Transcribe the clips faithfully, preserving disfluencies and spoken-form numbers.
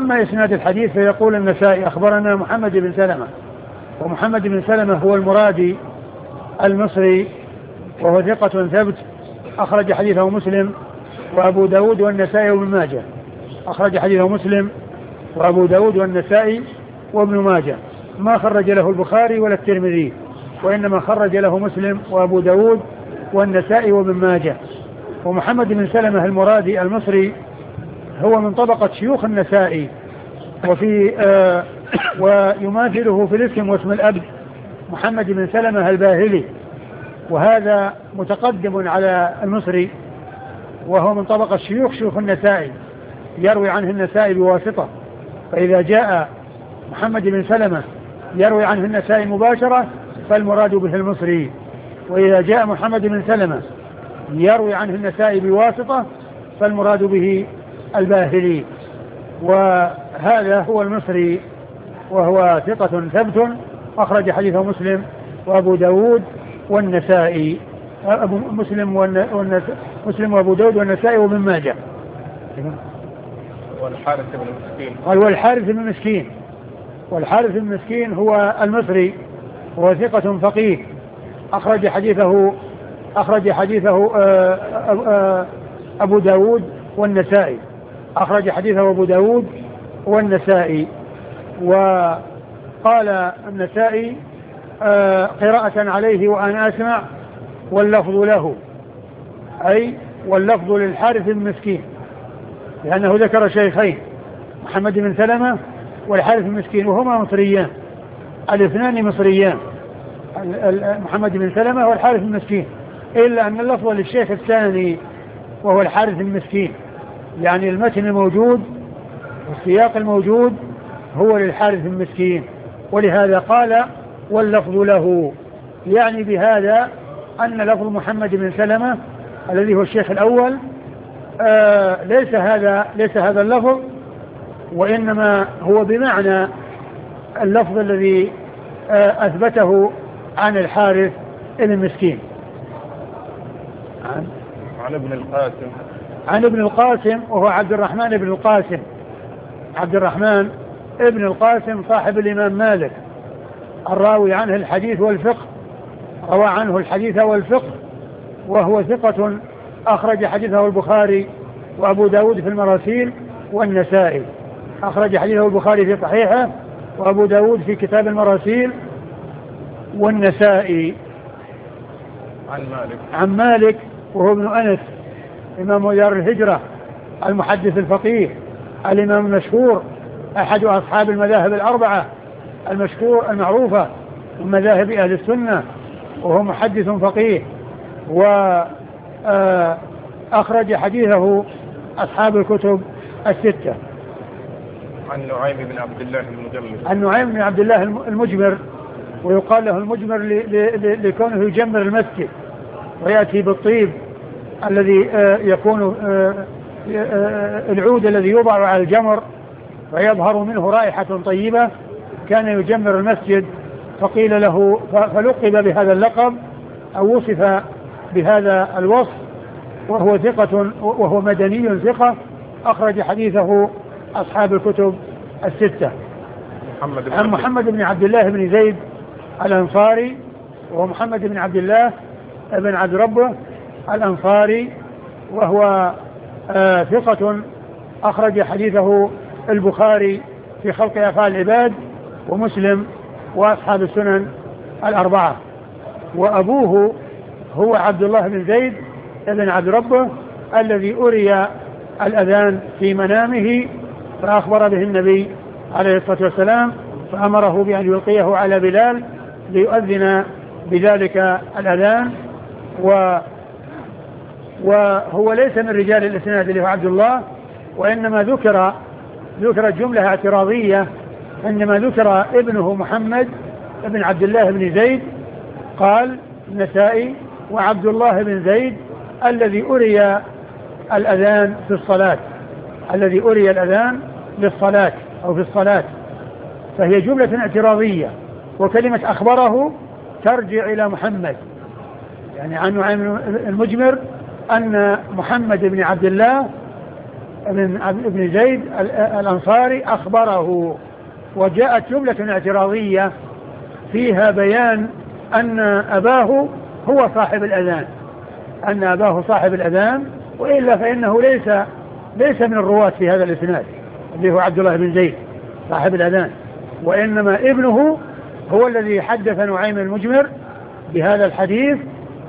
أما إسناد الحديث فيقول النسائي أخبرنا محمد بن سلمة، ومحمد بن سلمة هو المرادي المصري، وهو ثقة ثبت أخرج حديثه مسلم وأبو داود والنسائي وابن ماجه. أخرج حديثه مسلم وأبو داود والنسائي وابن ماجه، ما خرج له البخاري ولا الترمذي، وإنما خرج له مسلم وأبو داود والنسائي وابن ماجه. ومحمد بن سلمة المرادي المصري هو من طبقة شيوخ النسائي، وفي آه ويماثله في الاسم واسم الأب محمد بن سلمة الباهلي، وهذا متقدم على المصري، وهو من طبقة شيوخ شيوخ النسائي، يروي عنه النسائي بواسطة. فإذا جاء محمد بن سلمة يروي عنه النسائي مباشرة فالمراد به المصري، وإذا جاء محمد بن سلمة يروي عنه النسائي بواسطة فالمراد به الباهلي. وهذا هو المصري، وهو ثقة ثبت أخرج حديثه مسلم وأبو داود والنسائي، أبو مسلم والنسائي مسلم وأبو داود والنسائي وابن ماجه. والحارث بن مسكين قال والحارث بن مسكين، والحارث بن مسكين هو المصري، هو ثقة فقيه أخرج حديثه أخرج حديثه أبو داود والنسائي، أخرج حديثه أبو داود والنسائي. وقال النسائي قراءة عليه وأنا أسمع واللفظ له، أي واللفظ للحارث بن مسكين، لأنه ذكر شيخين محمد بن سلمة والحارث بن مسكين وهما مصريان، الاثنان مصريان، محمد بن سلمة والحارث بن مسكين، إلا أن اللفظ للشيخ الثاني وهو الحارث بن مسكين، يعني المتن الموجود والسياق الموجود هو للحارث بن مسكين، ولهذا قال واللفظ له، يعني بهذا أن لفظ محمد بن سلمة الذي هو الشيخ الأول آه ليس هذا ليس هذا اللفظ، وإنما هو بمعنى اللفظ الذي آه أثبته عن الحارث بن مسكين. عن, عن ابن القاسم عن ابن القاسم وهو عبد الرحمن بن القاسم، عبد الرحمن ابن القاسم صاحب الإمام مالك الراوي عنه الحديث والفقه، روى عنه الحديث والفقه، وهو ثقة أخرج حديثه البخاري وأبو داود في المراسيل والنسائي، أخرج حديثه البخاري في صحيحه وأبو داود في كتاب المراسيل والنسائي. عن مالك عن مالك وهو ابن أنس إمام دار الهجرة المحدث الفقيه الإمام المشهور أحد أصحاب المذاهب الأربعة المشهور المعروفة من مذاهب أهل السنة، وهو محدث فقيه، وأخرج حديثه أصحاب الكتب الستة. عن نعيم بن عبد الله المجمر عن نعيم بن عبد الله المجمر، ويقال له المجمر لكونه يجمر المسجد ويأتي بالطيب الذي يكون العود الذي يوضع على الجمر ويظهر منه رائحة طيبة، كان يجمر المسجد، فقيل له فلقب بهذا اللقب أو وصف بهذا الوصف، وهو ثقة وهو مدني ثقة أخرج حديثه أصحاب الكتب الستة. محمد عن محمد بن عبد الله بن زيد الأنصاري، وهو محمد بن عبد الله بن عبد ربه الأنصاري، وهو آه ثقة أخرج حديثه البخاري في خلق أفعال العباد ومسلم وأصحاب السنن الأربعة. وأبوه هو عبد الله بن زيد بن عبد ربه الذي أري الأذان في منامه فأخبر به النبي عليه الصلاة والسلام، فأمره بأن يلقيه على بلال ليؤذن بذلك الأذان. و وهو ليس من رجال الإسناد اللي هو عبد الله، وإنما ذكر ذكر جملة اعتراضية عندما ذكر ابنه محمد بن عبد الله بن زيد، قال النسائي وعبد الله بن زيد الذي أري الأذان في الصلاة، الذي أري الأذان للصلاة أو في الصلاة، فهي جملة اعتراضية. وكلمة أخبره ترجع إلى محمد، يعني عن نعيم المجمر أن محمد بن عبد الله بن ابن زيد الأنصاري أخبره. وجاءت جملة اعتراضية فيها بيان أن أباه هو صاحب الأذان، أن أباه صاحب الأذان، وإلا فإنه ليس ليس من الرواة في هذا الإسناد اللي هو عبد الله بن زيد صاحب الأذان، وإنما ابنه هو الذي حدث نعيم المجمر بهذا الحديث.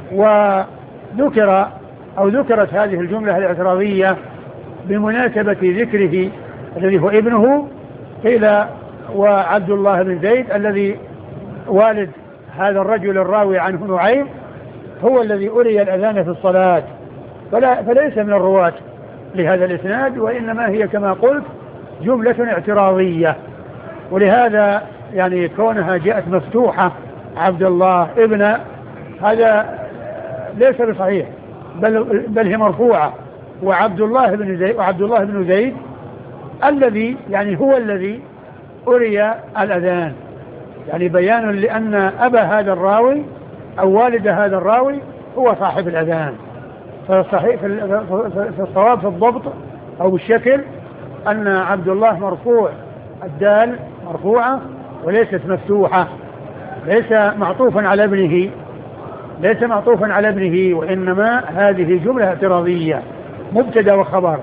وذكر أو ذكرت هذه الجملة الاعتراضية بمناسبة ذكره الذي هو ابنه، قيل وعبد الله بن زيد الذي والد هذا الرجل الراوي عنه نعيم هو الذي أري الأذان في الصلاة، فلا فليس من الرواة لهذا الإسناد، وإنما هي كما قلت جملة اعتراضية. ولهذا يعني كونها جاءت مفتوحة عبد الله ابن، هذا ليس بصحيح، بل, بل هي مرفوعة، وعبد الله بن زيد وعبد الله بن زيد الذي يعني هو الذي أري الأذان، يعني بيان لأن أبا هذا الراوي أو والد هذا الراوي هو صاحب الأذان. فالصحيح في الصواب في الضبط أو الشكل أن عبد الله مرفوع، الدال مرفوعة وليست مفتوحة، ليس معطوفا على ابنه ليس معطوفا على ابنه وإنما هذه جملة اعتراضية مبتدا وخبر.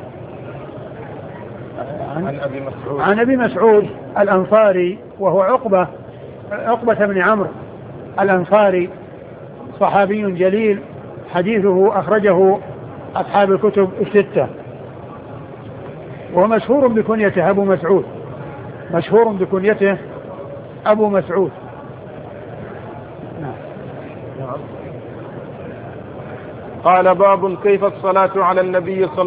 عن أبي مسعود عن أبي مسعود الأنصاري وهو عقبة عقبة بن عمرو الأنصاري، صحابي جليل، حديثه أخرجه أصحاب الكتب الستة، وهو مشهور بكنيته أبو مسعود، مشهور بكنيته أبو مسعود. قال: باب كيف الصلاة على النبي صلى